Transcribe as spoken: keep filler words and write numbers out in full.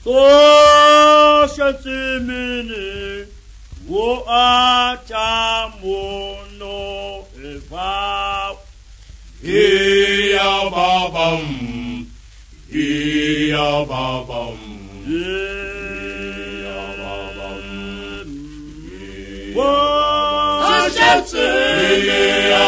O Shatimini, wo achamono eva. Iya babam, iya babam, Iya babam, Wo Shatimini.